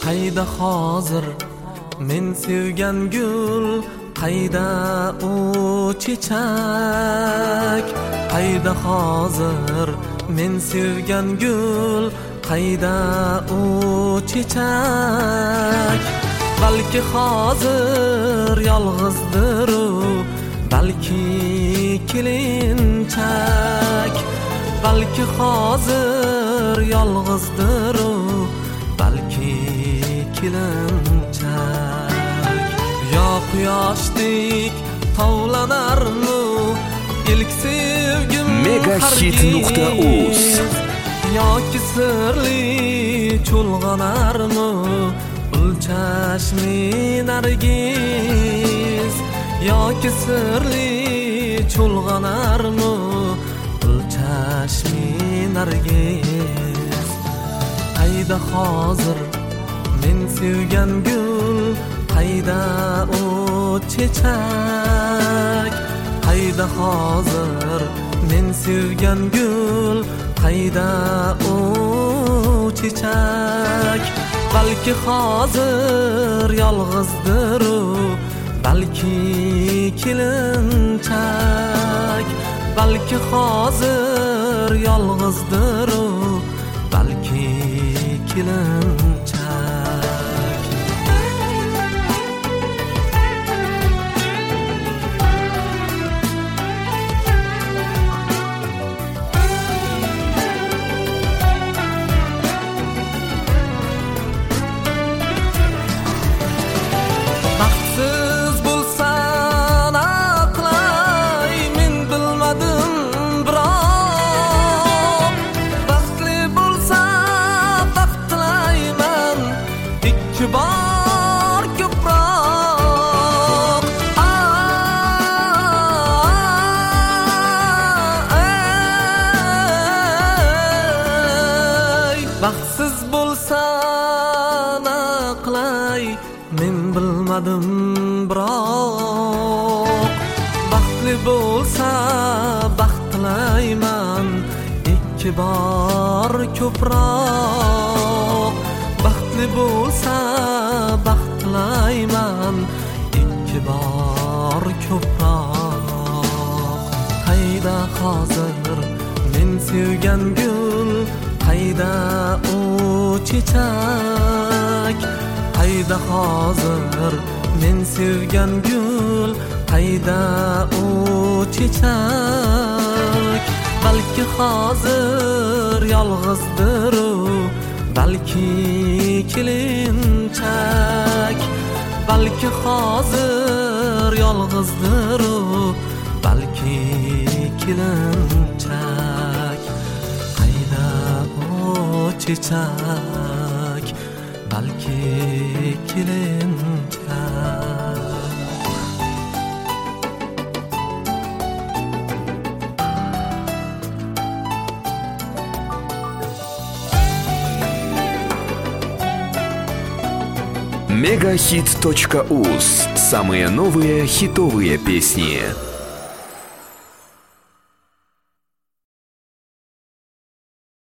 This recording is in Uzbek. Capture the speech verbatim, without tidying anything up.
Qayda hozir men sevgan gul, qayda u chechak? Qayda hozir men sevgan gul, qayda u chechak? Balki hozir yolg'izdir u, balki kelinchak. Balki hozir yolg'izdir u, balki kelinchak. Yo quyoshdek tovlanarmi ilk sevgim megahit nuqta uz yoki sirli chulg'anarmi ulchashmi nargiz? Yoki sirli chulg'anarmi ulchashmi nargiz? Qayda hozir men sevgan gul, qayda u chechak? Qayda hozir men sevgan gul, qayda u chechak? Balki hozir yolg'izdir u, balki kelinchak. Balki hozir yolg'izdir u, balki kelinchak. Baxtsiz bo'lsan aqlay, men bilmadim biroq. Baxtli bo'lsa baxt tilayman ikki bor ko'proq. Ay, baxtsiz bo'lsan aqlay, men bilmadim biroq. Baxtli bo'lsa baxt tilayman ikki bor ko'proq. Baxtli bo'lsa baxt tilayman ikki bor ko'proq. Qayda hozir men sevgan gul, qayda u chechak? Qayda hozir men sevgan gul, qayda u chechak? Balki hozir yolg'izdir u, balki kelinchak. Balki hozir yolg'izdir u, balki kelinchak. Qayda u chechak? Balki kelinchak. мегахит точка уз. Самые новые хитовые песни.